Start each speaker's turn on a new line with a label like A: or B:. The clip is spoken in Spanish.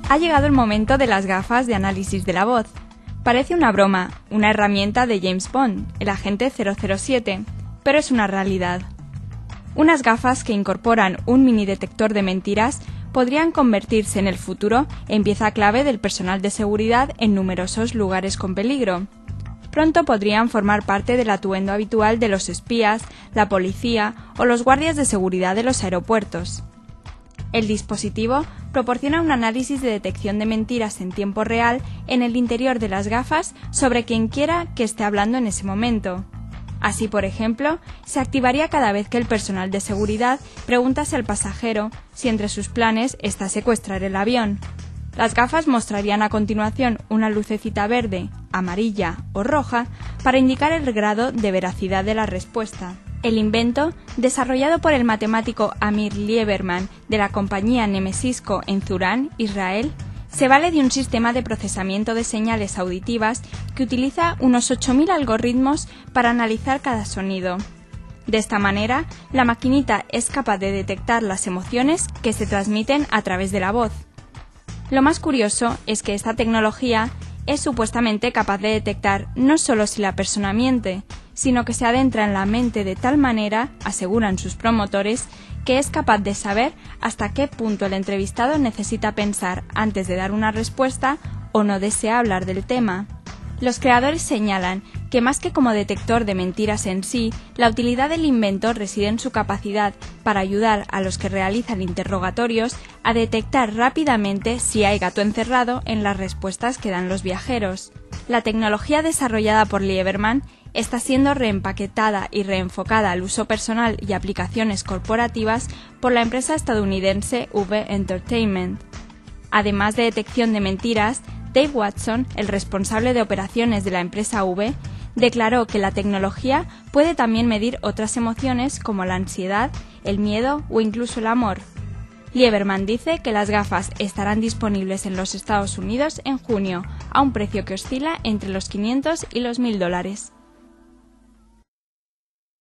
A: Ha llegado el momento de las gafas de análisis de la voz. Parece una broma, una herramienta de James Bond, el agente 007, pero es una realidad. Unas gafas que incorporan un mini detector de mentiras podrían convertirse en el futuro en pieza clave del personal de seguridad en numerosos lugares con peligro. Pronto podrían formar parte del atuendo habitual de los espías, la policía o los guardias de seguridad de los aeropuertos. El dispositivo proporciona un análisis de detección de mentiras en tiempo real en el interior de las gafas sobre quien quiera que esté hablando en ese momento. Así, por ejemplo, se activaría cada vez que el personal de seguridad preguntase al pasajero si entre sus planes está secuestrar el avión. Las gafas mostrarían a continuación una lucecita verde, amarilla o roja para indicar el grado de veracidad de la respuesta. El invento, desarrollado por el matemático Amir Lieberman de la compañía Nemesisco en Zurán, Israel, se vale de un sistema de procesamiento de señales auditivas que utiliza unos 8.000 algoritmos para analizar cada sonido. De esta manera, la maquinita es capaz de detectar las emociones que se transmiten a través de la voz. Lo más curioso es que esta tecnología es supuestamente capaz de detectar no solo si la persona miente, sino que se adentra en la mente de tal manera, aseguran sus promotores, que es capaz de saber hasta qué punto el entrevistado necesita pensar antes de dar una respuesta o no desea hablar del tema. Los creadores señalan que más que como detector de mentiras en sí, la utilidad del invento reside en su capacidad para ayudar a los que realizan interrogatorios a detectar rápidamente si hay gato encerrado en las respuestas que dan los viajeros. La tecnología desarrollada por Lieberman está siendo reempaquetada y reenfocada al uso personal y aplicaciones corporativas por la empresa estadounidense V Entertainment. Además de detección de mentiras, Dave Watson, el responsable de operaciones de la empresa V, declaró que la tecnología puede también medir otras emociones como la ansiedad, el miedo o incluso el amor. Lieberman dice que las gafas estarán disponibles en los Estados Unidos en junio, a un precio que oscila entre los $500 y los $1.000.